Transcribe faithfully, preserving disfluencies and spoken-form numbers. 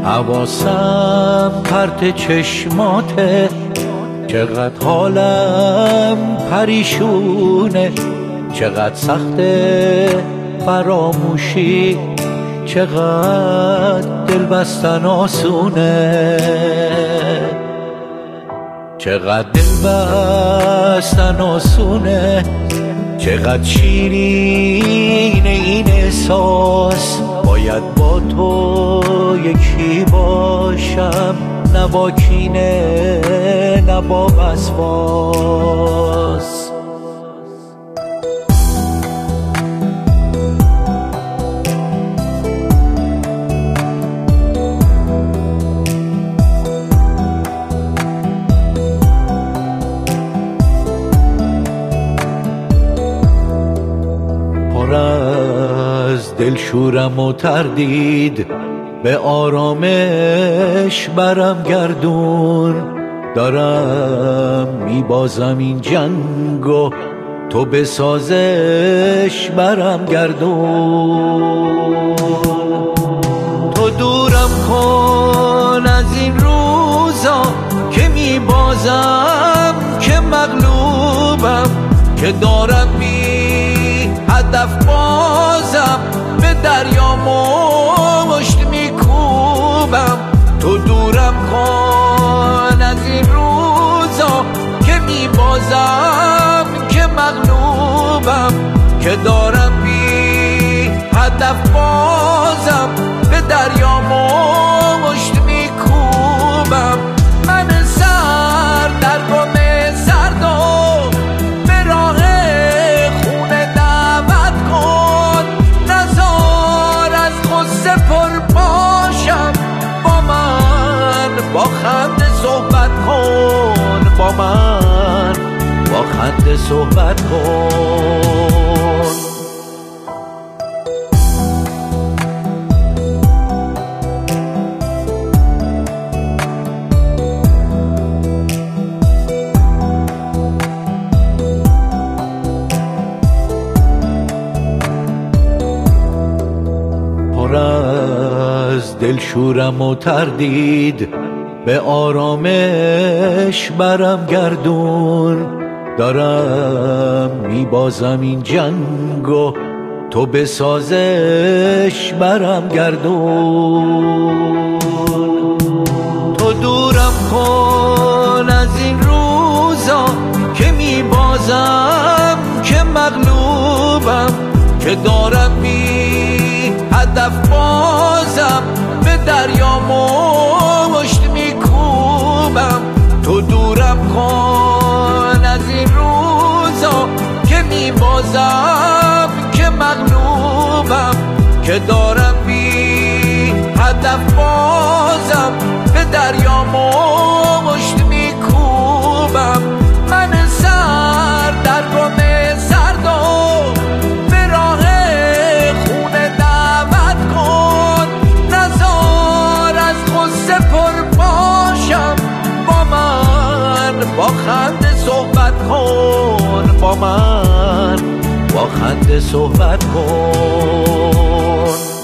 حواسم پرت چشماته، چقدر حالم پریشونه، چقدر سخته فراموشی، چقدر دل بستن آسونه، چقدر دل بستن آسونه، چقدر شیرین این احساس. باید با تو یکی باشم، نه با کینه نه با وسواس. پر از دلشورم و تردید، به آرامش برم گردون. دارم میبازم این جنگو، تو به سازش برم گردون. تو دورم کن از این روزا که میبازم، که مغلوبم، که دارم بی هدف بازم، به دریا مشت میکوبم. تو دورم کن از این روزا که میبازم، که مغلوبم، که دارم بی هدف بازم، به دریا مشت میکوبم. من سر در گم سرد و به راه خونه دعوت کن، نزار از غصه پر باشم. با من با خنده صحبت کن، با من با خنده صحبت کن. پر از دلشورم و تردید، به آرامش برم گردون. دارم میبازم این جنگو، تو به سازش برم گردون. تو دورم کن از این روزا که میبازم، که مغلوبم، که دارم بی هدف بازم، به دریا مشت میکوبم. تو دورم کن از این روزا که میبازم، که مغلوبم، که دارم بی هدف بازم، به دریا مشت میکوبم. من سر در گم سرد و به راه خونه دعوت کن، نزار از غصه پر باشم. با من با خنده صحبت کن، با من با خنده صحبت کن.